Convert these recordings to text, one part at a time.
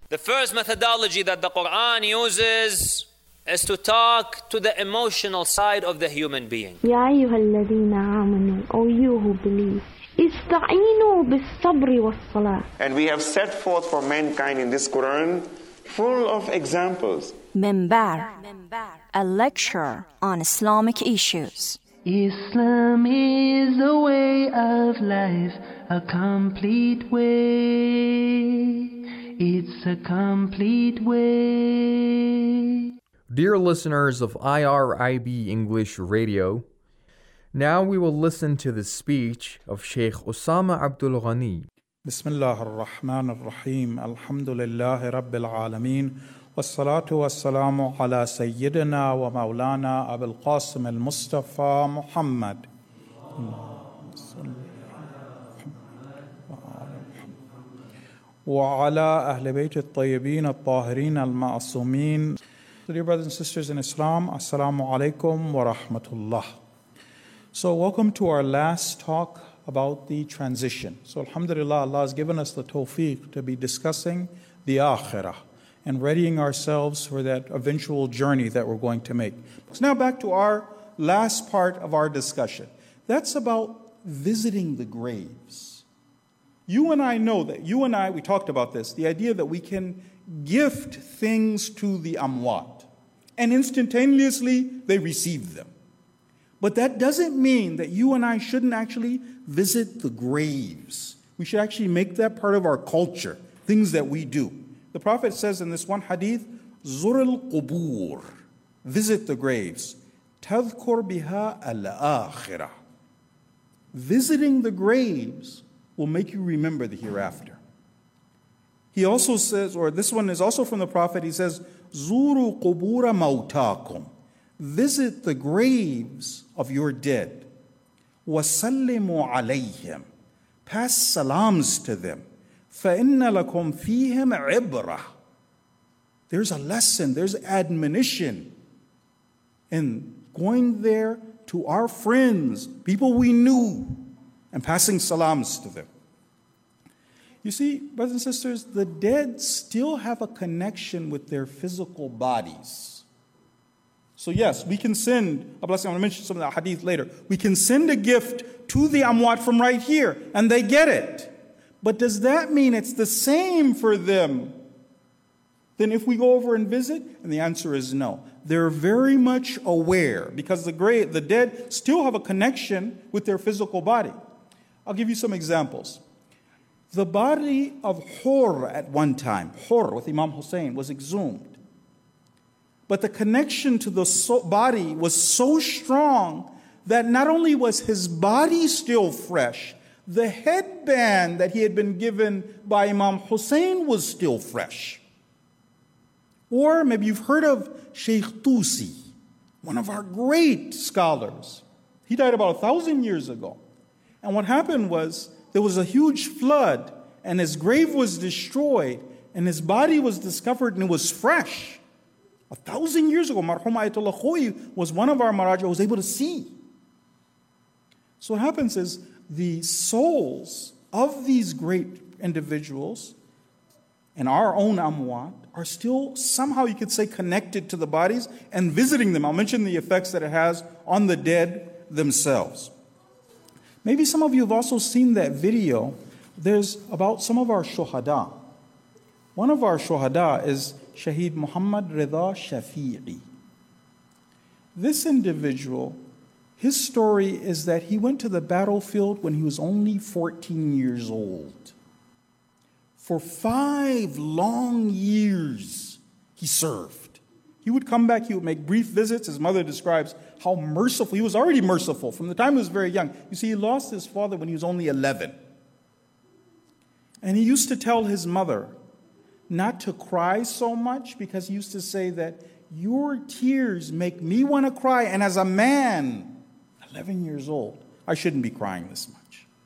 The first methodology that the Quran uses is to talk to the emotional side of the human being. يا أيها الذين آمنوا, O you who believe, استعينوا بالصبر والصلاة. And we have set forth for mankind in this Quran full of examples. Minbar, a lecture on Islamic issues. Islam is the way of life, a complete way. It's a complete way. Dear listeners of IRIB English Radio, now we will listen to the speech of Sheikh Osama Abdul Ghani. Bismillah ar-Rahman ar-Rahim. Alhamdulillah Rabbil Alameen. Wassalatu wassalamu ala Sayyidina wa Maulana Abul Qasim al-Mustafa Muhammad. Wa ala Ahli Bayt al-Tayyibin al-Tahirin al-Ma'asumin. Dear brothers and sisters in Islam, Assalamu alaikum wa rahmatullah. So welcome to our last talk about the transition. So alhamdulillah, Allah has given us the tawfiq to be discussing the akhirah and readying ourselves for that eventual journey that we're going to make. So now back to our last part of our discussion. That's about visiting the graves. You and I know that, we talked about this, the idea that we can gift things to the amwat and instantaneously they receive them. But that doesn't mean that you and I shouldn't actually visit the graves. We should actually make that part of our culture, things that we do. The Prophet says in this one hadith, Zur al-qubur, visit the graves. Tadhkur biha al-akhirah. Visiting the graves will make you remember the hereafter. He also says, or this one is also from the Prophet, he says, Zuru qubura mautakum. Visit the graves of your dead. وَسَلِّمُوا عَلَيْهِمْ. Pass salams to them. فَإِنَّ لَكُمْ فِيهِمْ عِبْرَةً. There's a lesson, there's admonition in going there to our friends, people we knew, and passing salams to them. You see, brothers and sisters, the dead still have a connection with their physical bodies. So yes, we can send a blessing. I'm going to mention some of the hadith later. We can send a gift to the amwat from right here, and they get it. But does that mean it's the same for them than if we go over and visit? And the answer is no. They're very much aware because the dead still have a connection with their physical body. I'll give you some examples. The body of Hur at one time, Hur with Imam Hussein, was exhumed. But the connection to the body was so strong that not only was his body still fresh, the headband that he had been given by Imam Hussein was still fresh. Or maybe you've heard of Sheikh Tusi, one of our great scholars. He died about 1,000 years ago. And what happened was there was a huge flood and his grave was destroyed and his body was discovered and it was fresh. 1,000 years ago, Marhum Ayatollah Khoyi was one of our Maraja who was able to see. So what happens is the souls of these great individuals and our own amwat are still somehow, you could say, connected to the bodies and visiting them. I'll mention the effects that it has on the dead themselves. Maybe some of you have also seen that video. There's about some of our shuhada. One of our shuhada is Shaheed Muhammad Rida Shafi'i. This individual, his story is that he went to the battlefield when he was only 14 years old. For 5 long years, he served. He would come back, he would make brief visits. His mother describes how merciful, he was already merciful from the time he was very young. You see, he lost his father when he was only 11. And he used to tell his mother not to cry so much because he used to say that your tears make me want to cry. And as a man, 11 years old, I shouldn't be crying this much.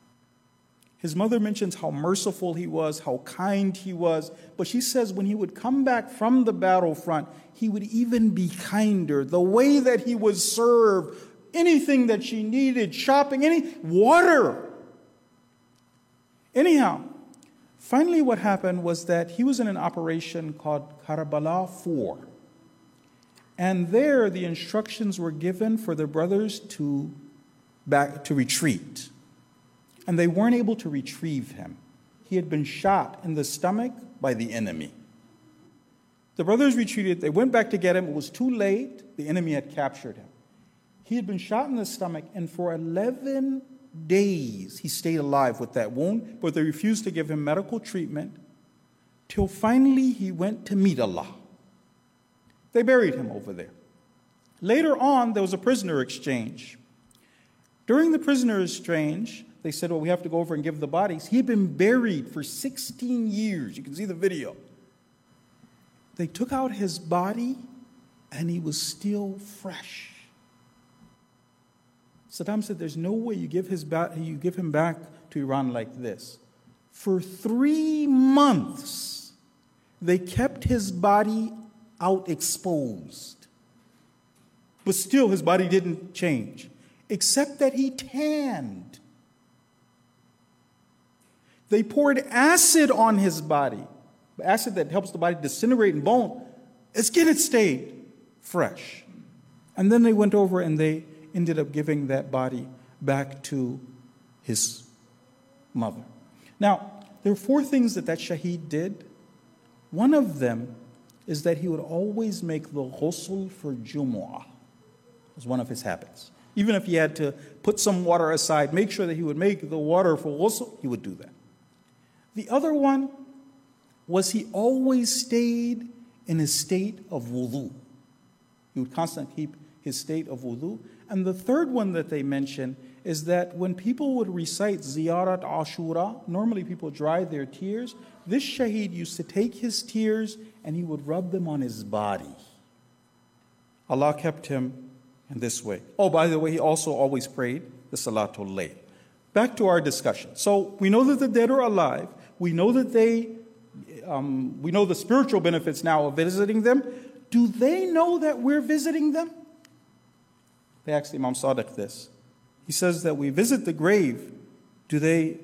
His mother mentions how merciful he was, how kind he was. But she says when he would come back from the battlefront, he would even be kinder. The way that he was served, anything that she needed, shopping, water. Anyhow, Finally, what happened was that he was in an operation called Karbala 4. And there, the instructions were given for the brothers to retreat. And they weren't able to retrieve him. He had been shot in the stomach by the enemy. The brothers retreated. They went back to get him. It was too late. The enemy had captured him. He had been shot in the stomach, and for 11 days he stayed alive with that wound, but they refused to give him medical treatment till finally he went to meet Allah. They buried him over there. Later on, there was a prisoner exchange. During the prisoner exchange, they said, well, we have to go over and give the bodies. He had been buried for 16 years. You can see the video. They took out his body, and he was still fresh. Saddam said, there's no way you give him back to Iran like this. For 3 months, they kept his body out exposed. But still, his body didn't change, except that he tanned. They poured acid on his body, acid that helps the body disintegrate in bone. His skin had stayed fresh. And then they went over and they ended up giving that body back to his mother. Now, there are 4 things that shaheed did. One of them is that he would always make the ghusl for Jumu'ah. It was one of his habits. Even if he had to put some water aside, make sure that he would make the water for ghusl, he would do that. The other one was he always stayed in a state of wudu. He would constantly keep his state of wudu. And the third one that they mention is that when people would recite Ziyarat Ashura, normally people dry their tears. This shaheed used to take his tears and he would rub them on his body. Allah kept him in this way. Oh, by the way, he also always prayed the Salatul Layl. Back to our discussion. So we know that the dead are alive. We know that we know the spiritual benefits now of visiting them. Do they know that we're visiting them? They asked Imam Sadiq this. He says that we visit the grave. Do they,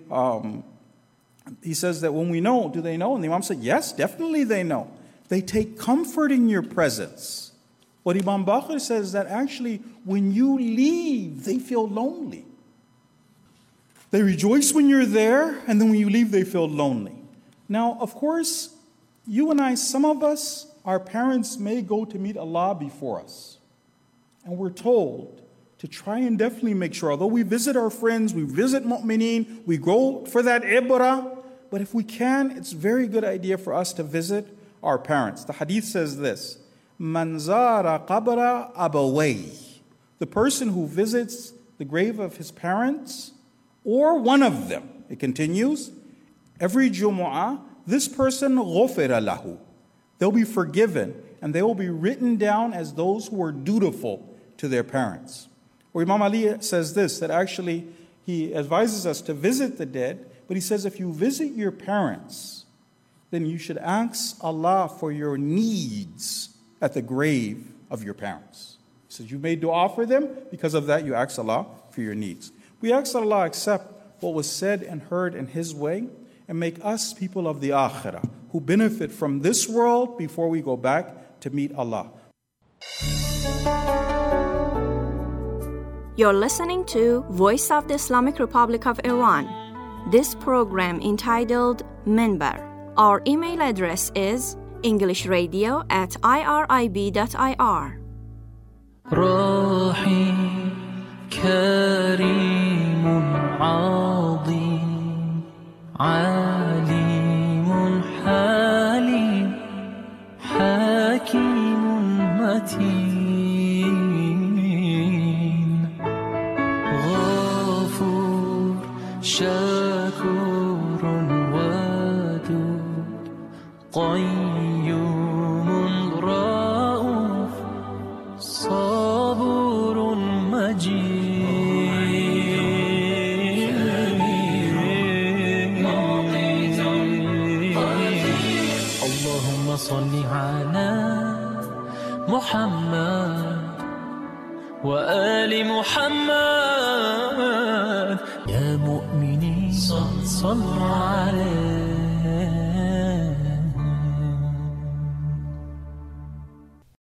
he says that when we know, do they know? And the Imam said, yes, definitely they know. They take comfort in your presence. What Imam Baqir says is that actually when you leave, they feel lonely. They rejoice when you're there, and then when you leave, they feel lonely. Now, of course, you and I, some of us, our parents may go to meet Allah before us. And we're told to try and definitely make sure, although we visit our friends, we visit mu'mineen, we go for that ibrah, but if we can, it's a very good idea for us to visit our parents. The hadith says this, Man zara qabra abaway. The person who visits the grave of his parents, or one of them, it continues, every Jumu'ah, this person ghufira lahu. They'll be forgiven, and they will be written down as those who were dutiful to their parents. Or Imam Ali says this, that actually he advises us to visit the dead, but he says if you visit your parents, then you should ask Allah for your needs at the grave of your parents. He says you made dua for them, because of that you ask Allah for your needs. We ask Allah accept what was said and heard in His way, and make us people of the akhirah, who benefit from this world before we go back to meet Allah. You're listening to Voice of the Islamic Republic of Iran. This program entitled Minbar. Our email address is englishradio@irib.ir. راحي كريم عظيم عليم حليم حكيم متين غفور شكور ودود قيوم رؤوف صبور مجيد اللهم صل على محمد وآل محمد يا مؤمنين صلوا عليه